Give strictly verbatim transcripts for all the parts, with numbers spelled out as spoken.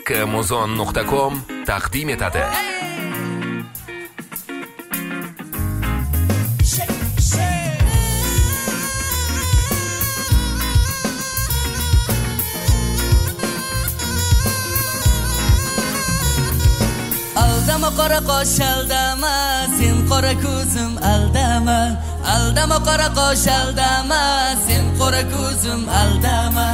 kmuzon nuqta com taqdim etadi. Aldama qora qosh aldama, sen qora ko'zim aldama. Aldama qora qosh aldama, sen qora ko'zim aldama.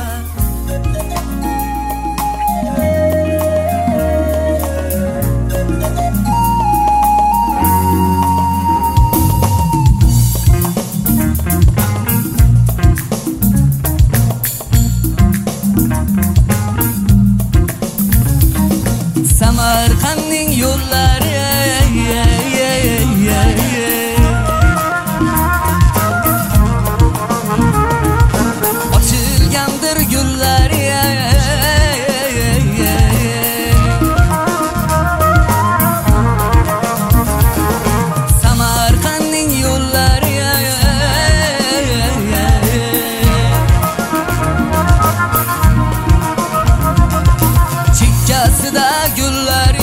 Samarqandning yo'llari ochilgandir gullari Samarqandning yo'llari chekkasida gullari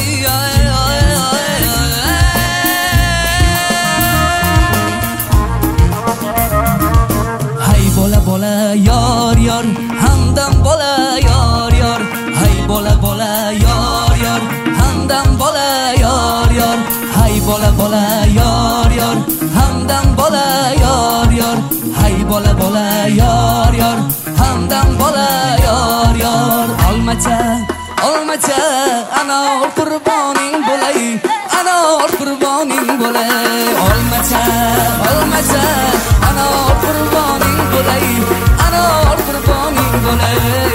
bola bola yor yor hamdam bola yor yor hay bola bola yor yor hamdam bola yor yor hay bola bola yor yor hamdam bola yor yor hay bola bola yor yor hamdam bola yor yor olmacha olmacha ana qurboning bo'lay ana qurboning bo'lay olmacha olmacha ana qurboning bo'lay ana qurboning bo'lay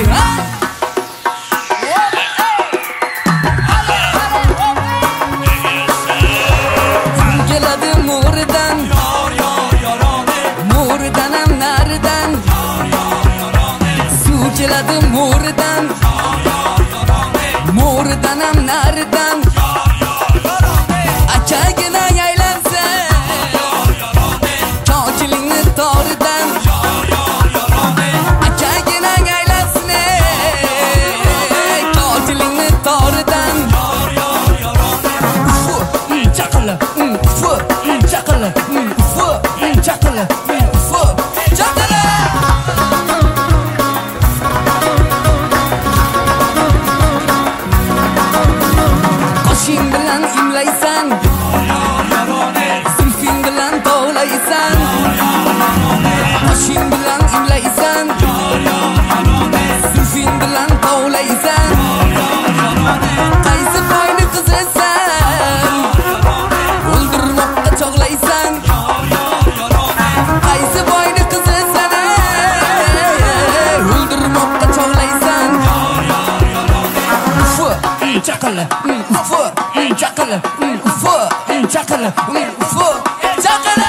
keladi mo'ridan yor yor yorone mo'ridanam naridan yor yor yorone suv keladi mo'ridan yor yor yorone mo'ridanam naridan yor yor yorone akagina aylansa yor yorone chochilingni toridan yor yor yorone akagina aylansin chochilingni toridan yor yor yorone fu chaqala fu chaqala fu chaqala fu chaqala qoshing bilan imlaysan zulfing bilan tovlaysan qoshing bilan imlaysan zulfing bilan tovlaysan qaysi boyni qizasan o'ldirmoqqa chog'laysan qaysi boyni qizasan o'ldirmoqqa chog'laysan fu chaqala fu chaqala fu chaqala fu chaqala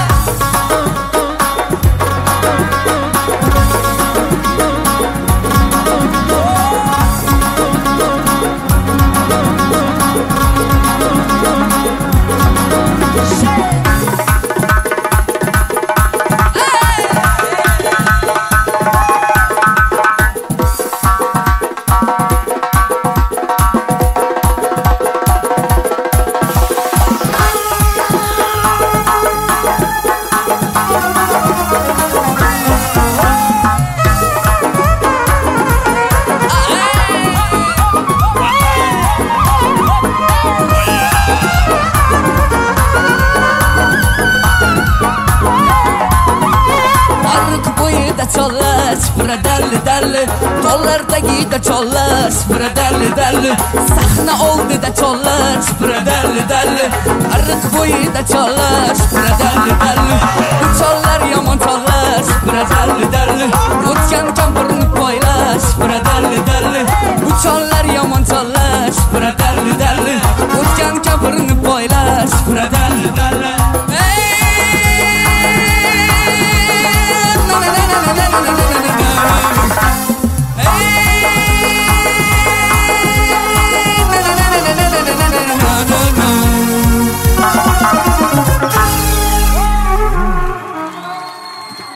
Chollash, bura dalli dalli Tollar tagida chollash, bura dalli dalli Sahna oldida chollash, bura dalli dalli Ariq bo'yida chollash, bura dalli dalli Bu chollar yomon chollash, bura dalli dalli O'tgan kampir